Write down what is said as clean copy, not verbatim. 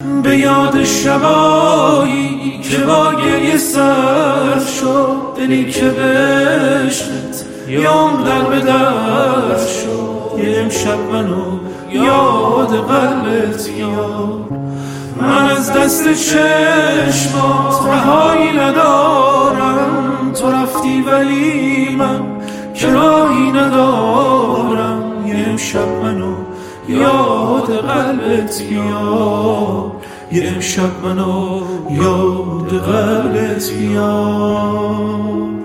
به یاد شبایی که با گریه سر شد، دلی که بشت یام در به در شد. یه امشب منو یاد قلبت یاد، من از دست چشمات رهایی ندارم. تو رفتی ولی من که راهی ندارم. یه امشب منو یاد قلبت یاد، یه امشب منو یاد قلبت یاد.